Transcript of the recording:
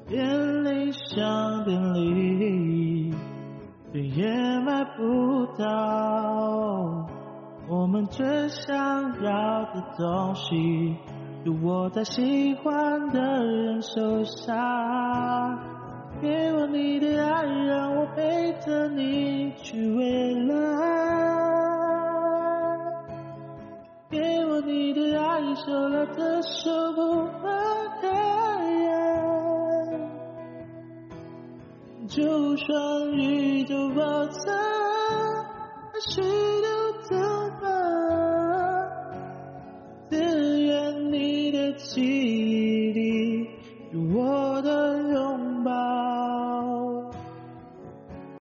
连理想便利，却也买不到我们最想要的东西，就握在喜欢的人手上。给我你的爱，让我陪着你去未来。给我你的爱，手拉着手不放开。就算宇宙爆炸。